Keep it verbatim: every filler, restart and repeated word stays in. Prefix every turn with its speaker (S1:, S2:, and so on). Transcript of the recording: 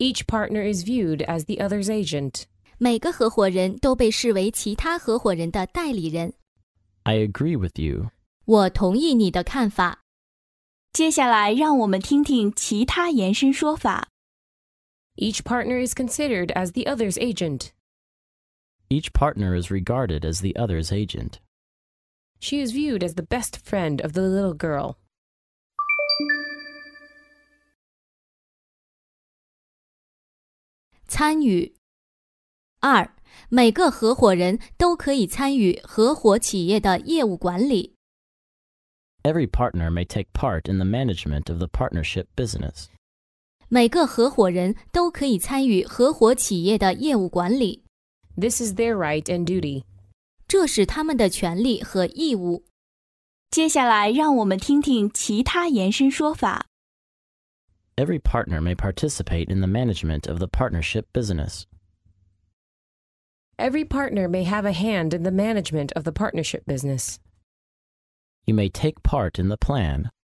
S1: Each partner is viewed as the other's agent.
S2: 每个合伙人都被视为其他合伙人的代理人。
S3: I agree with you.
S2: 我同意你的看法。
S4: 接下来让我们听听其他延伸说法。
S1: Each partner is considered as the other's agent.
S3: Each partner is regarded as the other's agent.
S1: She is viewed as the best friend of the little girl.
S2: 参与。二，每个合伙人都可以参与合伙企业的业务管理。
S3: Every partner may take part in the management of the partnership business.
S2: 每个合伙人都可以参与合伙企业的业务管理。
S1: This is their right and duty.
S2: 这是他们的权利和义务。
S4: 接下来让我们听听其他延伸说法。
S3: Every partner may participate in the management of the partnership business.
S1: Every partner may have a hand in the management of the partnership business.
S3: You may take part in the plan